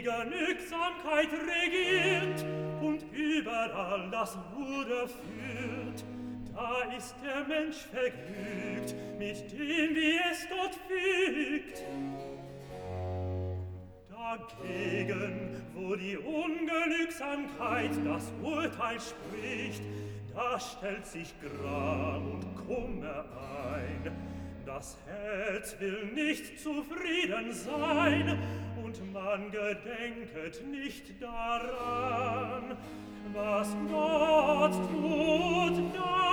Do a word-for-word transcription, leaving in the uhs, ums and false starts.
die Genügsamkeit regiert und überall das Ruder führt, da ist der Mensch vergnügt mit dem, wie es Gott fügt. Dagegen, wo die Ungenügsamkeit das Urteil spricht, da stellt sich Gram und Kummer ein. Das Herz will nicht zufrieden sein, und man gedenket nicht daran, was Gott tut, da